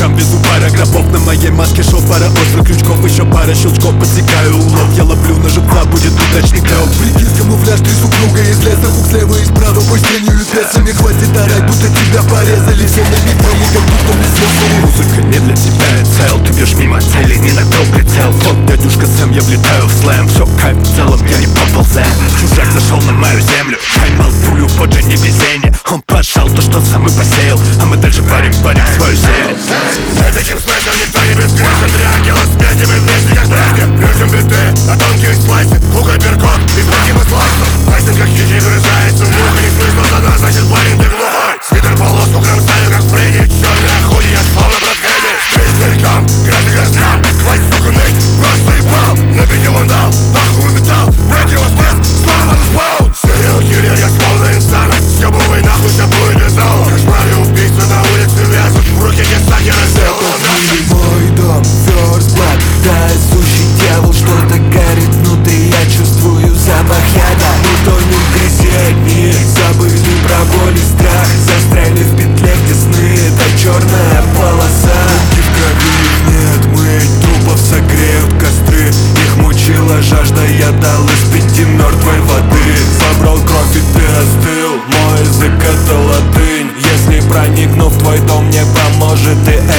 ночам везу пара гробов. На моей маске шоу, пара острых крючков, еще пара щелчков, подсекаю улов. Я ловлю на живца, будет удачный клёв. Прикинь, камуфляж, три супруга из леса, хук слева и справа, бой с тенью и бесами. Хватит орать, будто тебя порезали. Все на микрофоне, как будто не слышали. Музыка не для тебя, я цел. Ты бьешь мимо цели, не на то прицел. Вот дядюшка Сэм, я влетаю в слэм. Все кайф, в целом я не поползем. Чужак зашел на мою землю, поймал пулю, вот же не везение. Он пошел то, что сам и посеял, а мы дальше парим свою серию. Таким смыслом никто не бесконечен. Три ангела в смерти, мы вместе как братья. Режем биты на тонкие спайсы, лук, апперкот и сбоки мы слайсом. Пальцем как хищник грызается, муха не слышно за нас, значит парень ты глухой. Свитер полоску кромсаю, как Фредди. Черная хуй, я словно брат Хэдди. Стрит старикам, грязный грязкам. Хватит, сука, ныть, просто ебал. Набить его дал, нахуй металл. Брать его спас, снова спал. Сериал киллер, я словно инсана. Съебывай нахуй, вся будет без зала. Кошмар и убийства на улице вязут. В руке кисаки раздел. Мой дом, first blood, да, сущий дьявол, что-то горит внутри, я чувствую запах яда. Мы тонем в грязи, забыли про боль и страх, застряли в петле, где сны, это черная полоса. Руки в крови, их нет, мыть трупов согреют костры, их мучила жажда, я дал из 5 мертвой воды. Забрал кровь и ты остыл, мой язык это латынь. Если проникну в твой дом, не поможет и